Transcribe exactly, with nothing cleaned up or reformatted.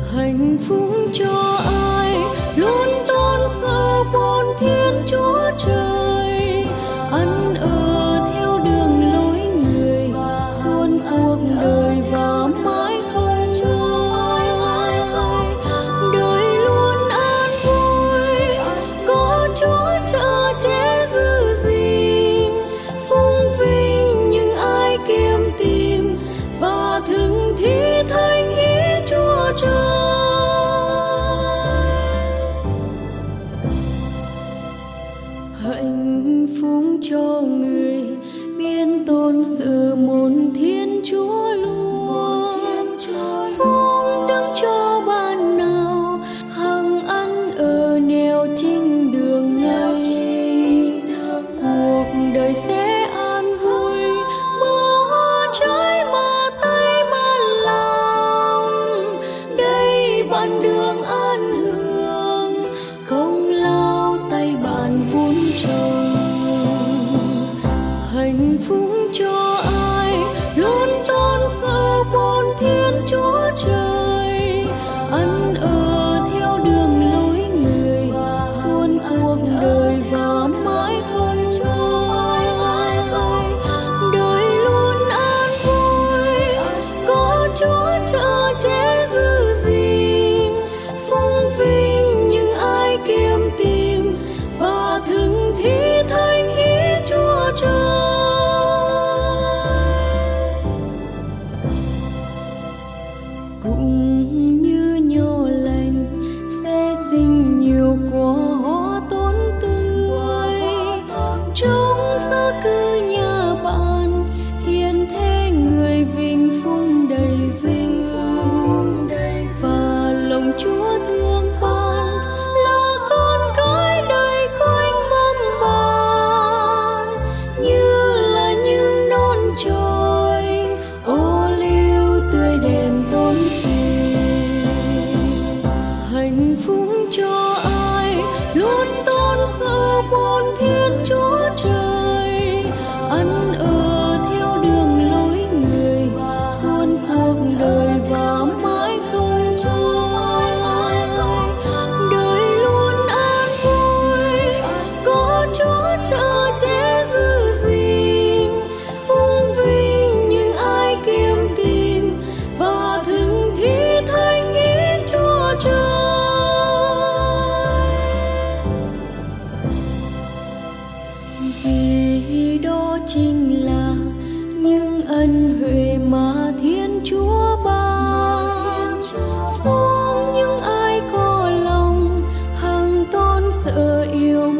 hạnh phúc cho ai luôn tôn sợ bốn Thiên Chúa Trời, ăn ở theo đường lối người suốt cuộc đời và mãi không nguôi. Đời luôn an vui, có Chúa chở che giữ gìn, phung vinh những ai kiếm tìm và thường thi thành ý Chúa Trời. Hạnh phúc cho người biết tôn sự môn Thiên Chúa luôn, phúc đức cho bạn nào hằng ăn ở nẻo chính đường ngày, cuộc đời sẽ an vui mơ hoa trái mà tay bạn lòng. Đây bạn đường an hưởng, công lao tay bạn vun trồng. Hạnh phúc cho ai luôn tôn sợ bốn Thiên Chúa Trời, ăn ở theo đường lối người suốt cuộc đời và mãi không nguôi. Đời luôn an vui, có Chúa chở che giữ gìn, phung vinh những ai kiếm tìm và thường thi thành ý Chúa Trời. Cũng như nho lành sẽ sinh nhiều quả hoa tốt tươi, trong gia cư nhà bạn hiền thế người vinh phúc đầy dinh, và lòng Chúa thương bạn là con cái đầy quanh mâm bàn, như là những non trồi ô liu tươi đẹp tôn xinh. Hạnh phúc cho ai luôn tôn sợ bốn Thiên Chúa Trời, ăn ở theo đường lối người suốt cuộc đời và mãi không nguôi. Đời luôn an vui, có Chúa chở che giữ gìn, phung vinh những ai kiếm tìm và thường thi thành ý Chúa Trời. Vì đó chính là những ân huệ mà Thiên Chúa ban xuống những ai có lòng hằng tôn sợ yêu